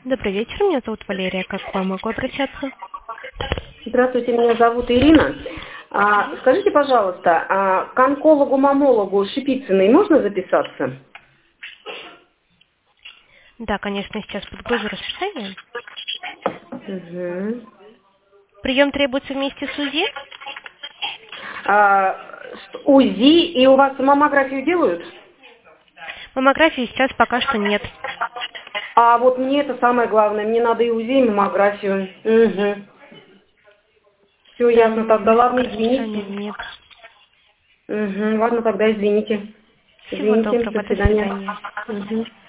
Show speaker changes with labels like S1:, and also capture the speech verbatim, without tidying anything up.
S1: Добрый вечер, меня зовут Валерия. Как к вам могу обращаться?
S2: Здравствуйте, меня зовут Ирина. А, скажите, пожалуйста, а к онкологу-мамологу Шипицыной можно записаться?
S1: Да, конечно, сейчас подгружу расписание.
S2: Угу.
S1: Прием требуется вместе с УЗИ?
S2: А, с- УЗИ, и у вас маммографию делают?
S1: Маммографии сейчас пока что нет.
S2: А вот мне это самое главное, мне надо и УЗИ, и маммографию. Угу. Все ясно,
S1: Там
S2: тогда
S1: вместе
S2: ладно,
S1: к расписанию
S2: извините.
S1: нет.
S2: Угу. Ладно, тогда извините.
S1: Всего
S2: Извините,
S1: доброго,
S2: до
S1: до
S2: свидания.
S1: свидания.
S2: Угу.